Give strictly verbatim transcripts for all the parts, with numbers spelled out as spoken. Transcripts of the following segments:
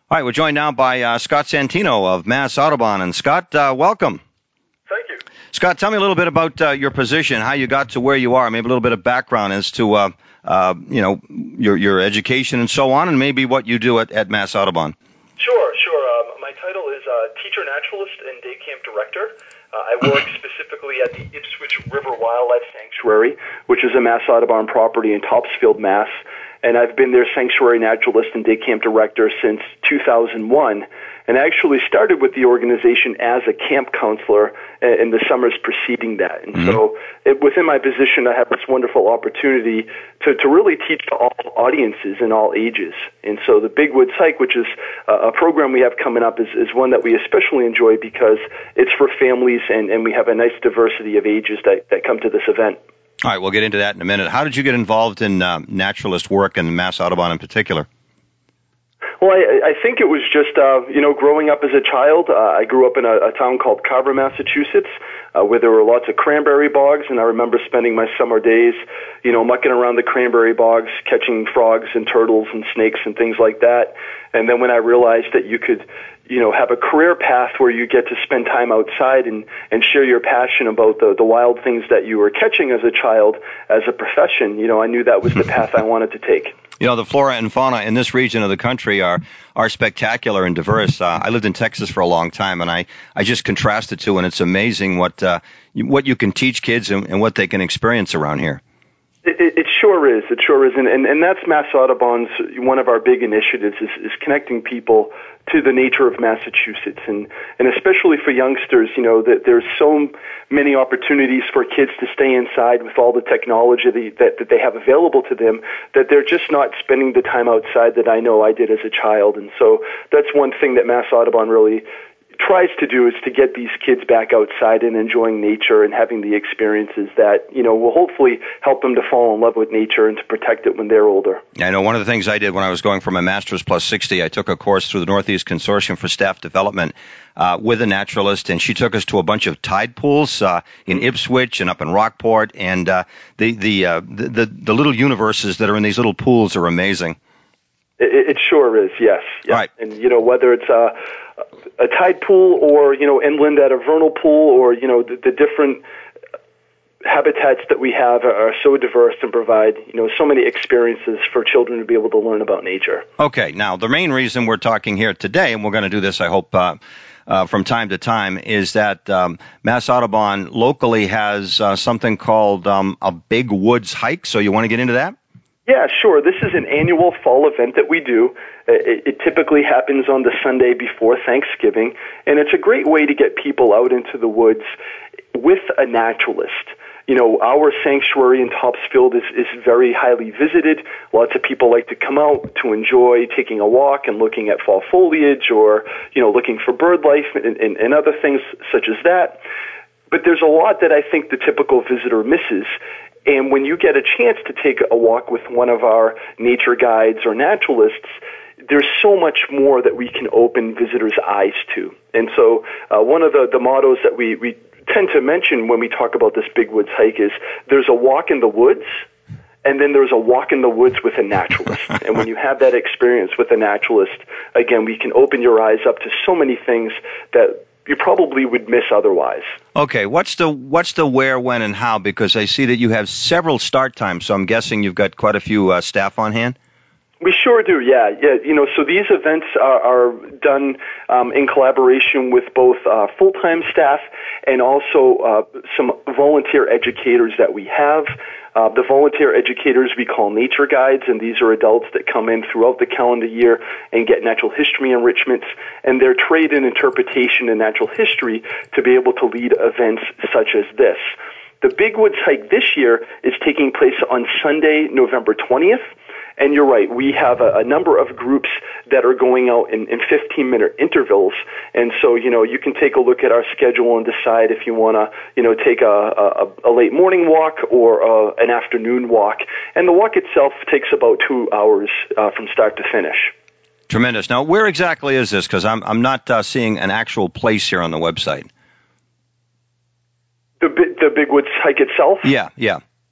All right, we're joined now by uh, Scott Santino of Mass Audubon. And Scott, uh, welcome. Thank you. Scott, tell me a little bit about uh, your position, how you got to where you are, maybe a little bit of background as to, uh, uh, you know, your your education and so on, and maybe what you do at, at Mass Audubon. Sure, sure. Um, my title is uh, Teacher Naturalist and Day Camp Director. Uh, I work specifically at the Ipswich River Wildlife Sanctuary, which is a Mass Audubon property in Topsfield, Mass. And I've been their sanctuary naturalist and day camp director since two thousand one. And I actually started with the organization as a camp counselor in the summers preceding that. And mm-hmm. so it, within my position, I have this wonderful opportunity to, to really teach to all audiences in all ages. And so the Big Woods Hike, which is a program we have coming up, is, is one that we especially enjoy because it's for families and, and we have a nice diversity of ages that, that come to this event. All right, we'll get into that in a minute. How did you get involved in uh, naturalist work and Mass Audubon in particular? Well, I, I think it was just, uh, you know, growing up as a child. Uh, I grew up in a, a town called Carver, Massachusetts, uh, where there were lots of cranberry bogs, and I remember spending my summer days, you know, mucking around the cranberry bogs, catching frogs and turtles and snakes and things like that. And then when I realized that you could, you know, have a career path where you get to spend time outside and, and share your passion about the, the wild things that you were catching as a child as a profession, you know, I knew that was the path I wanted to take. You know, the flora and fauna in this region of the country are are spectacular and diverse. Uh, I lived in Texas for a long time, and I, I just contrast the two, and it's amazing what uh, you, what you can teach kids and, and what they can experience around here. It, it, it sure is. It sure is. And, and, and that's Mass Audubon's, one of our big initiatives is, is connecting people to the nature of Massachusetts. And, and especially for youngsters, you know, that there's so many opportunities for kids to stay inside with all the technology that, that they have available to them that they're just not spending the time outside that I know I did as a child. And so that's one thing that Mass Audubon really tries to do is to get these kids back outside and enjoying nature and having the experiences that, you know, will hopefully help them to fall in love with nature and to protect it when they're older. I know one of the things I did when I was going for my Master's Plus sixty, I took a course through the Northeast Consortium for Staff Development uh, with a naturalist, and she took us to a bunch of tide pools uh, in Ipswich and up in Rockport, and uh, the, the, uh, the, the, the little universes that are in these little pools are amazing. It, it sure is, yes. yes. Right. And, you know, whether it's a, a tide pool or, you know, inland at a vernal pool or, you know, the, the different habitats that we have are so diverse and provide, you know, so many experiences for children to be able to learn about nature. Okay. Now, the main reason we're talking here today, and we're going to do this, I hope, uh, uh, from time to time, is that um, Mass Audubon locally has uh, something called um, a Big Woods Hike. So you want to get into that? Yeah, sure. This is an annual fall event that we do. It, it typically happens on the Sunday before Thanksgiving, and it's a great way to get people out into the woods with a naturalist. You know, our sanctuary in Topsfield is, is very highly visited. Lots of people like to come out to enjoy taking a walk and looking at fall foliage or, you know, looking for bird life and, and, and other things such as that. But there's a lot that I think the typical visitor misses. And when you get a chance to take a walk with one of our nature guides or naturalists, there's so much more that we can open visitors' eyes to. And so uh, one of the, the mottos that we, we tend to mention when we talk about this Big Woods Hike is there's a walk in the woods, and then there's a walk in the woods with a naturalist. And when you have that experience with a naturalist, again, we can open your eyes up to so many things that you probably would miss otherwise. Okay, what's the what's the where, when, and how? Because I see that you have several start times, so I'm guessing you've got quite a few uh, staff on hand. We sure do, yeah. yeah. You know, so these events are, are done um, in collaboration with both uh, full-time staff and also uh, some volunteer educators that we have. Uh, the volunteer educators we call nature guides, and these are adults that come in throughout the calendar year and get natural history enrichments, and they're trained in interpretation and natural history to be able to lead events such as this. The Big Woods Hike this year is taking place on Sunday, November twentieth. And you're right, we have a, a number of groups that are going out in, in fifteen-minute intervals. And so, you know, you can take a look at our schedule and decide if you want to, you know, take a, a, a late morning walk or a, an afternoon walk. And the walk itself takes about two hours uh, from start to finish. Tremendous. Now, where exactly is this? Because I'm, I'm not uh, seeing an actual place here on the website. The, the Big Woods Hike itself? Yeah, yeah.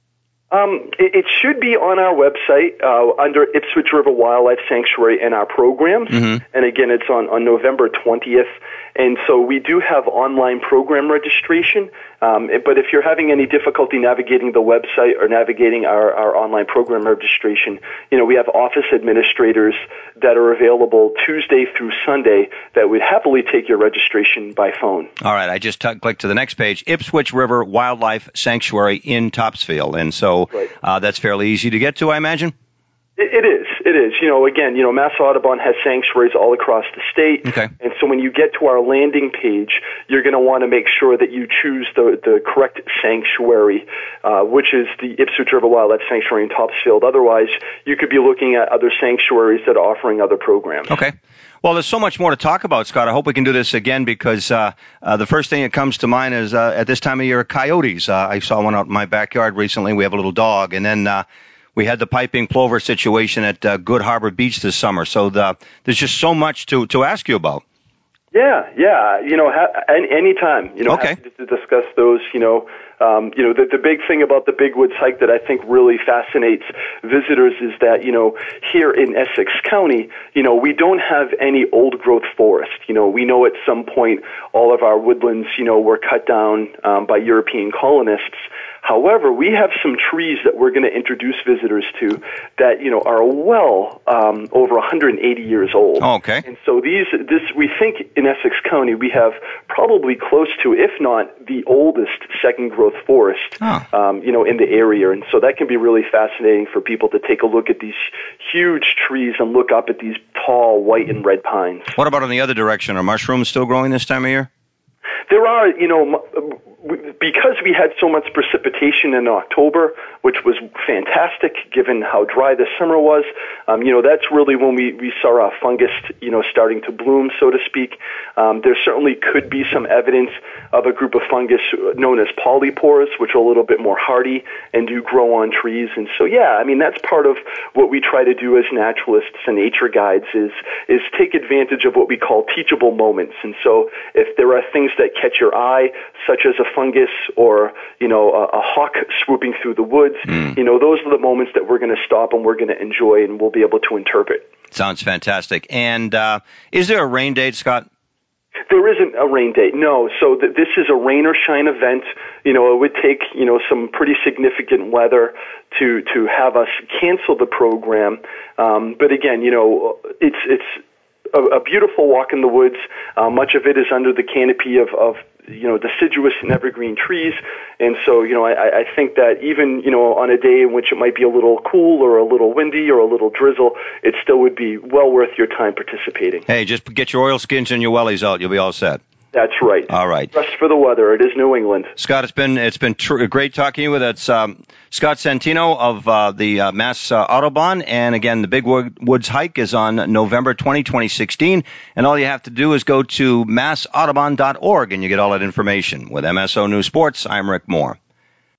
Um, it, it should be on our website uh, under Ipswich River Wildlife Sanctuary and our programs. Mm-hmm. And again, it's on, on November twentieth. And so we do have online program registration. Um, but if you're having any difficulty navigating the website or navigating our, our online program registration, you know, we have office administrators that are available Tuesday through Sunday that would happily take your registration by phone. All right. I just t- clicked to the next page, Ipswich River Wildlife Sanctuary in Topsfield. And so right. uh, that's fairly easy to get to, I imagine? It is. It is. You know, again, you know, Mass Audubon has sanctuaries all across the state. Okay. And so when you get to our landing page, you're going to want to make sure that you choose the, the correct sanctuary, uh, which is the Ipswich River Wildlife Sanctuary in Topsfield. Otherwise, you could be looking at other sanctuaries that are offering other programs. Okay. Well, there's so much more to talk about, Scott. I hope we can do this again because uh, uh, the first thing that comes to mind is uh, at this time of year, coyotes. Uh, I saw one out in my backyard recently. We have a little dog. And then uh, we had the piping plover situation at uh, Good Harbor Beach this summer. So the, there's just so much to, to ask you about. Yeah, yeah. You know, ha- any time. You know, okay. happy to discuss those. You know, um, you know, the, the big thing about the Big Woods hike that I think really fascinates visitors is that, you know, here in Essex County, you know, we don't have any old growth forest. You know, we know at some point all of our woodlands, you know, were cut down um, by European colonists. However, we have some trees that we're going to introduce visitors to that, you know, are well um, over one hundred eighty years old. Oh, okay. And so these, this, we think in Essex County we have probably close to, if not the oldest second growth forest, oh. um, you know, in the area. And so that can be really fascinating for people to take a look at these huge trees and look up at these tall white and red pines. What about in the other direction? Are mushrooms still growing this time of year? There are, you know, because we had so much precipitation in October, which was fantastic given how dry the summer was, um, you know, that's really when we, we saw our fungus, you know, starting to bloom, so to speak. Um, there certainly could be some evidence of a group of fungus known as polypores, which are a little bit more hardy and do grow on trees. And so, yeah, I mean, that's part of what we try to do as naturalists and nature guides is, is take advantage of what we call teachable moments. And so if there are things that catch your eye, such as a fungus or, you know, a, a hawk swooping through the woods, mm. you know, those are the moments that we're going to stop and we're going to enjoy and we'll be able to interpret. Sounds fantastic. And uh, is there a rain date, Scott? There isn't a rain date, no. So th- this is a rain or shine event. You know, it would take, you know, some pretty significant weather to, to have us cancel the program. Um, but again, you know, it's, it's a, a beautiful walk in the woods. Uh, much of it is under the canopy of, of you know, deciduous and evergreen trees. And so, you know, I, I think that even, you know, on a day in which it might be a little cool or a little windy or a little drizzle, it still would be well worth your time participating. Hey, just get your oilskins and your wellies out. You'll be all set. That's right. All right. Rest for the weather. It is New England. Scott, it's been it's been tr- great talking to you. That's um, Scott Santino of uh, the uh, Mass uh, Audubon. And again, the Big Woods hike is on November twentieth, twenty sixteen. And all you have to do is go to mass audubon dot org and you get all that information. With M S O News Sports, I'm Rick Moore.